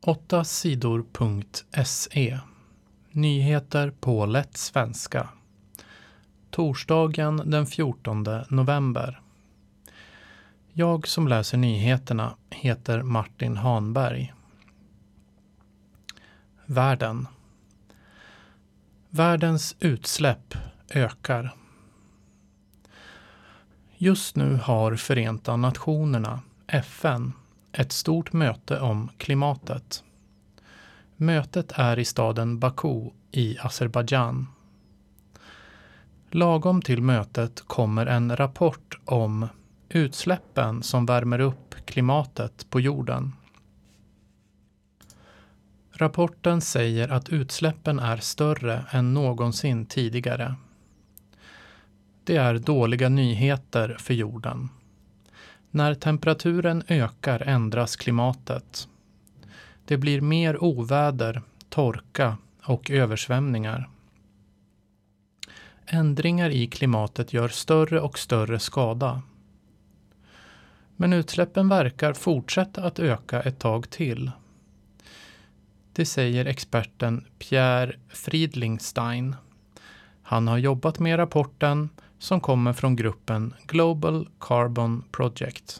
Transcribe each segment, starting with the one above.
8sidor.se. Nyheter på lätt svenska. Torsdagen den 14 november. Jag som läser nyheterna heter Martin Hanberg. Världen. Världens utsläpp ökar. Just nu har Förenta Nationerna, FN, ett stort möte om klimatet. Mötet är i staden Baku i Azerbaijan. Lagom till mötet kommer en rapport om utsläppen som värmer upp klimatet på jorden. Rapporten säger att utsläppen är större än någonsin tidigare. Det är dåliga nyheter för jorden. När temperaturen ökar ändras klimatet. Det blir mer oväder, torka och översvämningar. Ändringar i klimatet gör större och större skada. Men utsläppen verkar fortsätta att öka ett tag till. Det säger experten Pierre Friedlingstein. Han har jobbat med rapporten som kommer från gruppen Global Carbon Project.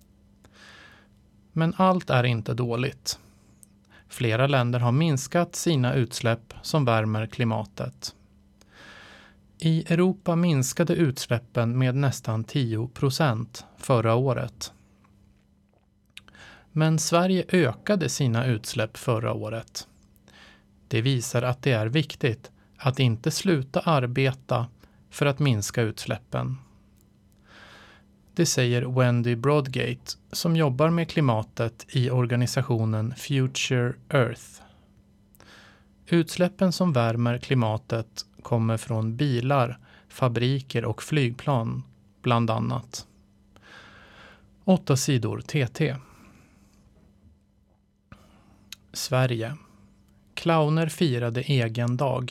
Men allt är inte dåligt. Flera länder har minskat sina utsläpp som värmer klimatet. I Europa minskade utsläppen med nästan 10% förra året. Men Sverige ökade sina utsläpp förra året. Det visar att det är viktigt att inte sluta arbeta för att minska utsläppen. Det säger Wendy Broadgate som jobbar med klimatet i organisationen Future Earth. Utsläppen som värmer klimatet kommer från bilar, fabriker och flygplan, bland annat. 8 sidor TT. Sverige. Clowner firade egen dag.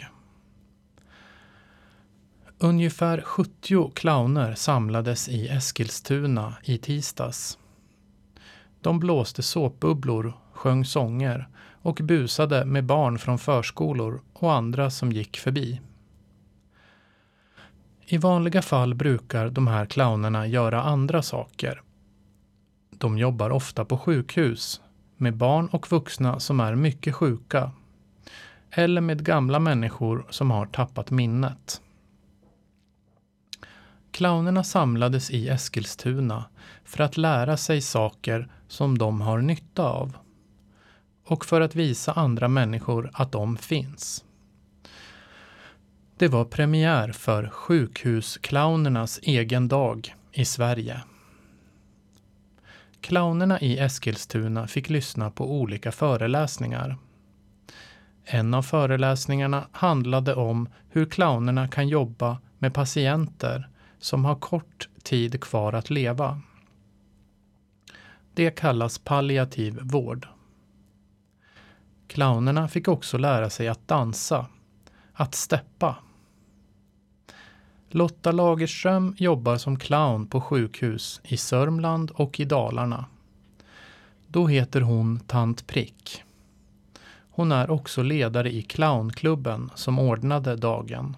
Ungefär 70 clowner samlades i Eskilstuna i tisdags. De blåste såpbubblor, sjöng sånger och busade med barn från förskolor och andra som gick förbi. I vanliga fall brukar de här clownerna göra andra saker. De jobbar ofta på sjukhus med barn och vuxna som är mycket sjuka eller med gamla människor som har tappat minnet. Clownerna samlades i Eskilstuna för att lära sig saker som de har nytta av och för att visa andra människor att de finns. Det var premiär för sjukhusclownernas egen dag i Sverige. Clownerna i Eskilstuna fick lyssna på olika föreläsningar. En av föreläsningarna handlade om hur clownerna kan jobba med patienter som har kort tid kvar att leva. Det kallas palliativ vård. Clownerna fick också lära sig att dansa, att steppa. Lotta Lagerström jobbar som clown på sjukhus i Sörmland och i Dalarna. Då heter hon Tant Prick. Hon är också ledare i clownklubben som ordnade dagen.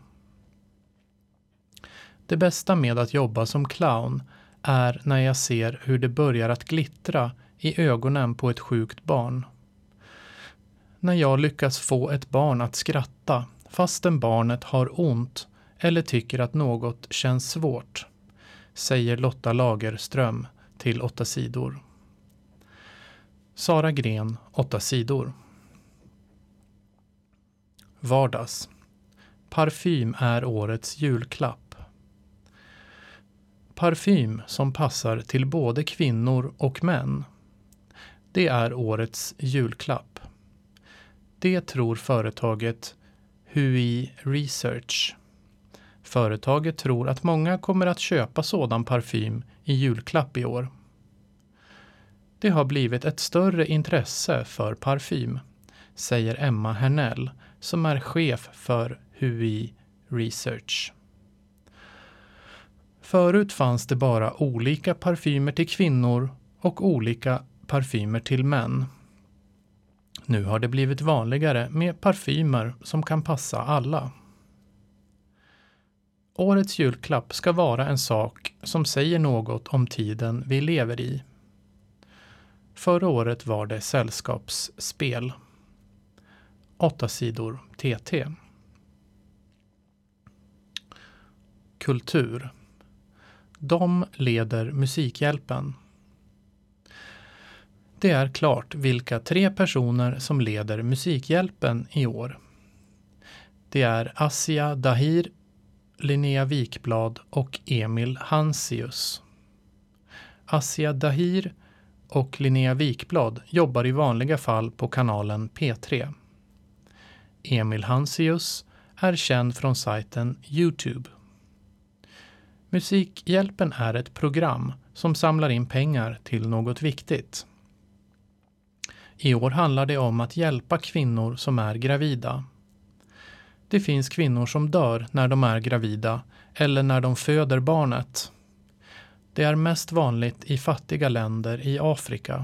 Det bästa med att jobba som clown är när jag ser hur det börjar att glittra i ögonen på ett sjukt barn. När jag lyckas få ett barn att skratta fastän barnet har ont eller tycker att något känns svårt, säger Lotta Lagerström till 8 sidor. Sara Gren, 8 sidor. Vardags. Parfym är årets julklapp. Parfym som passar till både kvinnor och män. Det är årets julklapp. Det tror företaget Hui Research. Företaget tror att många kommer att köpa sådan parfym i julklapp i år. Det har blivit ett större intresse för parfym, säger Emma Hernell som är chef för Hui Research. Förut fanns det bara olika parfymer till kvinnor och olika parfymer till män. Nu har det blivit vanligare med parfymer som kan passa alla. Årets julklapp ska vara en sak som säger något om tiden vi lever i. Förra året var det sällskapsspel. 8 sidor TT. Kultur. De leder Musikhjälpen. Det är klart vilka 3 personer som leder Musikhjälpen i år. Det är Asia Dahir, Linnea Wikblad och Emil Hansius. Asia Dahir och Linnea Wikblad jobbar i vanliga fall på kanalen P3. Emil Hansius är känd från sajten YouTube. Musikhjälpen är ett program som samlar in pengar till något viktigt. I år handlar det om att hjälpa kvinnor som är gravida. Det finns kvinnor som dör när de är gravida eller när de föder barnet. Det är mest vanligt i fattiga länder i Afrika.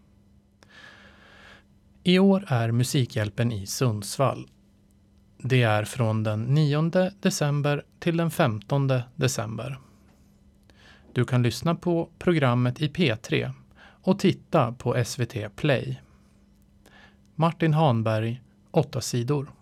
I år är Musikhjälpen i Sundsvall. Det är från den 9 december till den 15 december. Du kan lyssna på programmet i P3 och titta på SVT Play. Martin Hanberg, 8 sidor.